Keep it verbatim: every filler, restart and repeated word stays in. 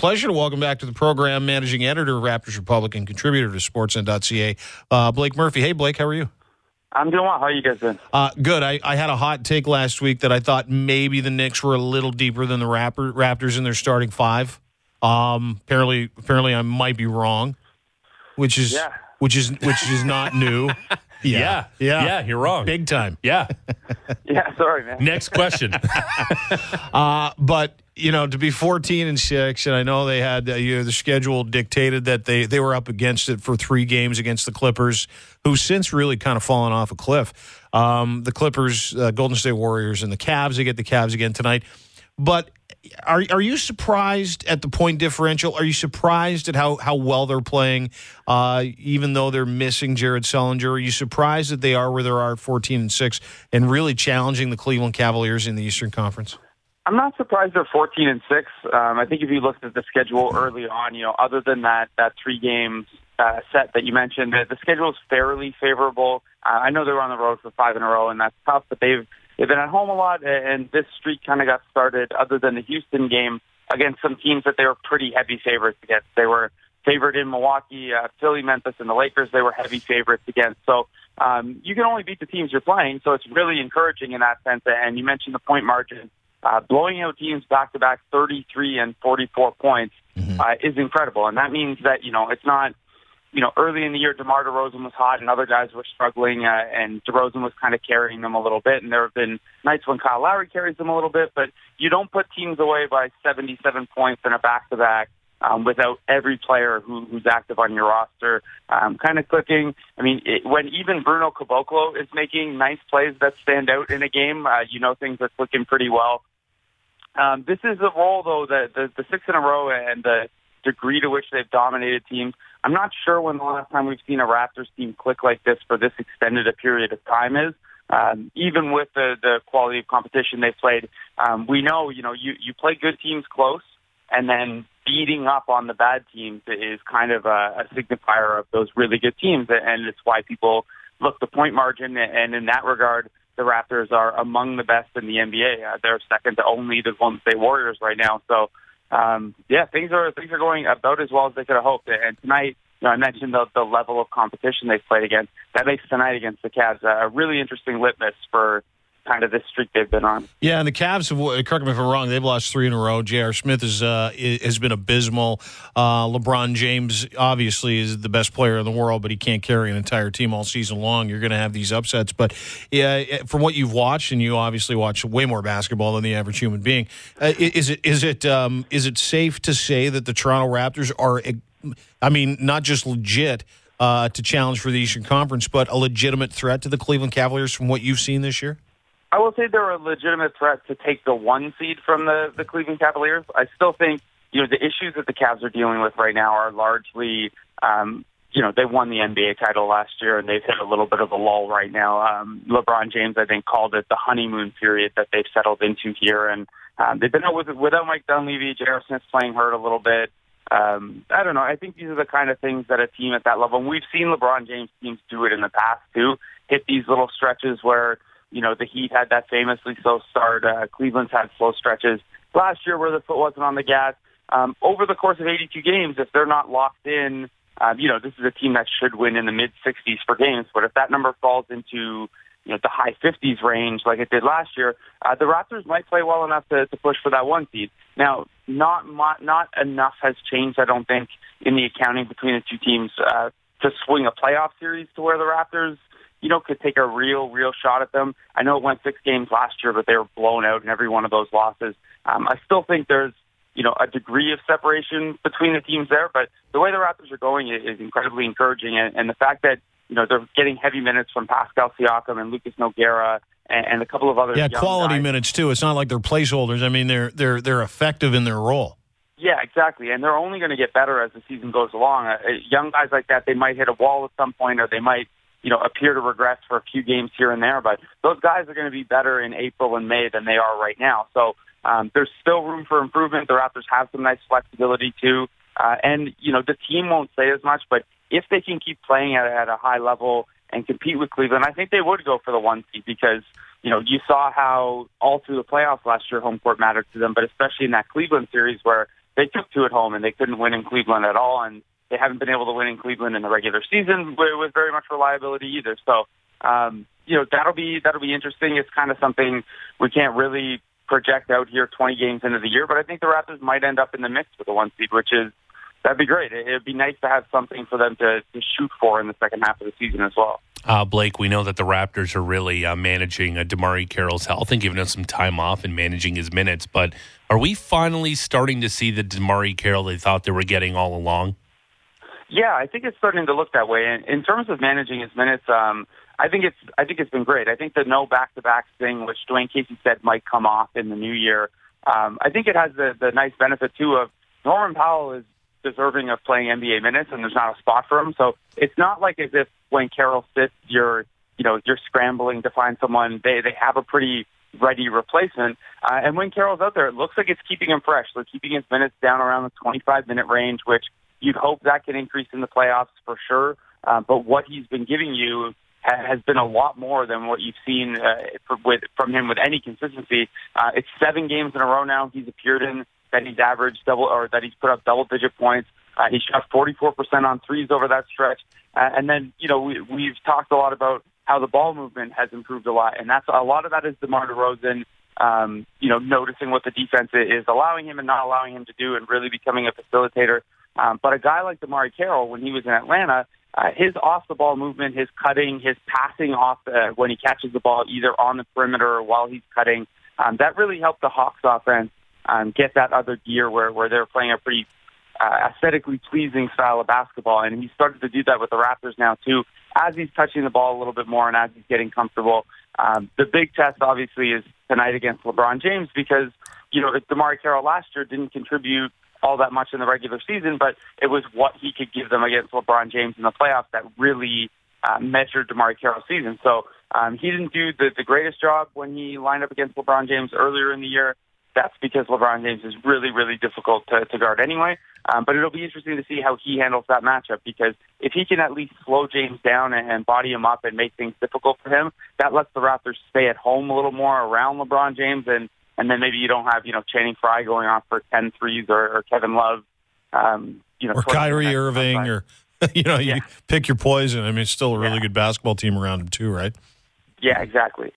pleasure to welcome back to the program managing editor of Raptors Republic and contributor to sportsnet dot c a, uh, Blake Murphy. Hey, Blake, how are you? I'm doing well. How are you guys doing? Uh, good. I, I had a hot take last week that I thought maybe the Knicks were a little deeper than the Raptor, Raptors in their starting five. Um, apparently, apparently, I might be wrong, which is yeah. which is which is not new. Yeah. yeah, yeah, yeah, you're wrong, big time. Yeah, yeah. Sorry, man. Next question. uh, but you know, to be fourteen and six, and I know they had uh, you know, the schedule dictated that they they were up against it for three games against the Clippers, who've since really kind of fallen off a cliff. Um, the Clippers, uh, Golden State Warriors, and the Cavs. They get the Cavs again tonight. But are are you surprised at the point differential? Are you surprised at how, how well they're playing, uh, even though they're missing Jared Sullinger? Are you surprised that they are where they are at fourteen and six and really challenging the Cleveland Cavaliers in the Eastern Conference? I'm not surprised they're fourteen and six. Um, I think if you looked at the schedule early on, you know, other than that that three game uh, set that you mentioned, the, the schedule is fairly favorable. Uh, I know they were on the road for five in a row, and that's tough, but they've They've been at home a lot, and this streak kind of got started, other than the Houston game, against some teams that they were pretty heavy favorites against. They were favored in Milwaukee, uh, Philly, Memphis, and the Lakers. They were heavy favorites against. So um, you can only beat the teams you're playing, so it's really encouraging in that sense. And you mentioned the point margin. Uh, blowing out teams back-to-back thirty-three and forty-four points mm-hmm. uh, is incredible. And that means that, you know, it's not, you know, early in the year, DeMar DeRozan was hot and other guys were struggling, uh, and DeRozan was kind of carrying them a little bit. And there have been nights when Kyle Lowry carries them a little bit, but you don't put teams away by seventy-seven points in a back-to-back um, without every player who, who's active on your roster um, kind of clicking. I mean, it, when even Bruno Caboclo is making nice plays that stand out in a game, uh, you know things are clicking pretty well. Um, this is a role, though, that the, the six in a row and the degree to which they've dominated teams. I'm not sure when the last time we've seen a Raptors team click like this for this extended a period of time is. Um, even with the, the quality of competition they've played, um, we know, you know, you, you play good teams close, and then beating up on the bad teams is kind of a, a signifier of those really good teams, and it's why people look the point margin, and in that regard, the Raptors are among the best in the N B A. Uh, they're second to only the Golden State Warriors right now, so Um, yeah, things are things are going about as well as they could have hoped. And tonight, you know, I mentioned the, the level of competition they've played against. That makes tonight against the Cavs a really interesting litmus for kind of this streak they've been on. Yeah, and the Cavs have, correct me if I'm wrong, they've lost three in a row. J R. Smith is, uh, has been abysmal. Uh, LeBron James obviously is the best player in the world, but he can't carry an entire team all season long. You're going to have these upsets. But yeah, from what you've watched, and you obviously watch way more basketball than the average human being, uh, is it is it um, is it safe to say that the Toronto Raptors are, I mean, not just legit uh, to challenge for the Eastern Conference, but a legitimate threat to the Cleveland Cavaliers from what you've seen this year? I will say they're a legitimate threat to take the one seed from the, the Cleveland Cavaliers. I still think, you know, the issues that the Cavs are dealing with right now are largely, um, you know, they won the N B A title last year, and they've hit a little bit of a lull right now. Um, LeBron James, I think, called it the honeymoon period that they've settled into here. And um, they've been out with, without Mike Dunleavy. J R. Smith's playing hurt a little bit. Um, I don't know. I think these are the kind of things that a team at that level, and we've seen LeBron James teams do it in the past too, hit these little stretches where, you know, the Heat had that famously slow start. Uh, Cleveland's had slow stretches last year where the foot wasn't on the gas. Um, over the course of eighty-two games, if they're not locked in, um, you know, this is a team that should win in the mid-sixties for games. But if that number falls into, you know, the high fifties range like it did last year, uh, the Raptors might play well enough to, to push for that one seed. Now, not not enough has changed, I don't think, in the accounting between the two teams uh, to swing a playoff series to where the Raptors, you know, could take a real, real shot at them. I know it went six games last year, but they were blown out in every one of those losses. Um, I still think there's, you know, a degree of separation between the teams there, but the way the Raptors are going is, is incredibly encouraging. And, and the fact that, you know, they're getting heavy minutes from Pascal Siakam and Lucas Nogueira and, and a couple of other yeah, young quality guys. minutes too. It's not like they're placeholders. I mean, they're they're they're effective in their role. Yeah, exactly. And they're only going to get better as the season goes along. Uh, young guys like that, they might hit a wall at some point, or they might, you know, appear to regress for a few games here and there. But those guys are going to be better in April and May than they are right now. So um, there's still room for improvement. The Raptors have some nice flexibility too. Uh, and, you know, the team won't say as much, but if they can keep playing at, at a high level and compete with Cleveland, I think they would go for the one seed because, you know, you saw how all through the playoffs last year home court mattered to them, but especially in that Cleveland series where they took two at home and they couldn't win in Cleveland at all, and they haven't been able to win in Cleveland in the regular season with, with very much reliability either. So, um, you know, that'll be that'll be interesting. It's kind of something we can't really project out here twenty games into the year, but I think the Raptors might end up in the mix with the one seed, which is that'd be great. It'd be nice to have something for them to, to shoot for in the second half of the season as well. Uh, Blake, we know that the Raptors are really uh, managing uh, DeMarre Carroll's health and giving him some time off and managing his minutes. But are we finally starting to see the DeMarre Carroll they thought they were getting all along? Yeah, I think it's starting to look that way. And in terms of managing his minutes, um, I think it's I think it's been great. I think the no back-to-back thing, which Dwayne Casey said might come off in the new year, um, I think it has the, the nice benefit, too, of Norman Powell is deserving of playing N B A minutes, and there's not a spot for him. So it's not like as if when Carroll sits, you're, you know, you're scrambling to find someone. They they have a pretty ready replacement. Uh, and when Carroll's out there, it looks like it's keeping him fresh. They're keeping his minutes down around the twenty-five minute range, which you'd hope that can increase in the playoffs for sure. Uh, but what he's been giving you ha- has been a lot more than what you've seen uh, for, with, from him with any consistency. Uh, it's seven games in a row now he's appeared in that he's averaged double, or that he's put up double-digit points. Uh, he shot forty-four percent on threes over that stretch. Uh, and then, you know, we, we've talked a lot about how the ball movement has improved a lot, and that's a lot of that is DeMar DeRozan, um, you know, noticing what the defense is allowing him and not allowing him to do, and really becoming a facilitator. Um, but a guy like DeMarre Carroll, when he was in Atlanta, uh, his off-the-ball movement, his cutting, his passing off uh, when he catches the ball, either on the perimeter or while he's cutting, um, that really helped the Hawks offense um, get that other gear where, where they're playing a pretty uh, aesthetically pleasing style of basketball. And he's started to do that with the Raptors now, too, as he's touching the ball a little bit more and as he's getting comfortable. Um, the big test, obviously, is tonight against LeBron James because, you know, DeMarre Carroll last year didn't contribute all that much in the regular season, but it was what he could give them against LeBron James in the playoffs that really uh, measured DeMarre Carroll's season. So um, he didn't do the, the greatest job when he lined up against LeBron James earlier in the year. That's because LeBron James is really, really difficult to, to guard anyway. Um, but it'll be interesting to see how he handles that matchup, because if he can at least slow James down and, and body him up and make things difficult for him, that lets the Raptors stay at home a little more around LeBron James, and And then maybe you don't have, you know, Channing Frye going off for ten threes, or, or Kevin Love, um, you know, or Kyrie Irving, or, you know, you yeah. pick your poison. I mean, it's still a really yeah. good basketball team around him too, right? Yeah, exactly.